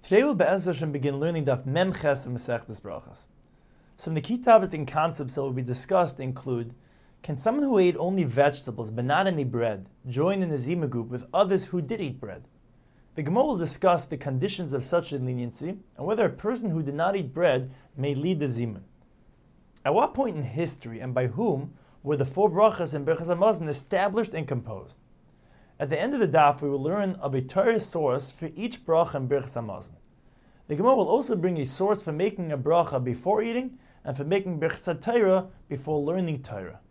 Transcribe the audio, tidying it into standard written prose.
Today we'll Be'ez Hashem begin learning Daf Mem Ches and Masechtas Brachas. Some of the key topics and concepts that will be discussed include: can someone who ate only vegetables but not any bread join in the Zima group with others who did eat bread? The Gemara will discuss the conditions of such a leniency and whether a person who did not eat bread may lead the Zima. At what point in history and by whom were the four brachas and Birchas Hamazon established and composed? At the end of the daf, we will learn of a Torah source for each bracha and Birchas Hamazon. The Gemara will also bring a source for making a bracha before eating and for making Birchas Torah before learning Torah.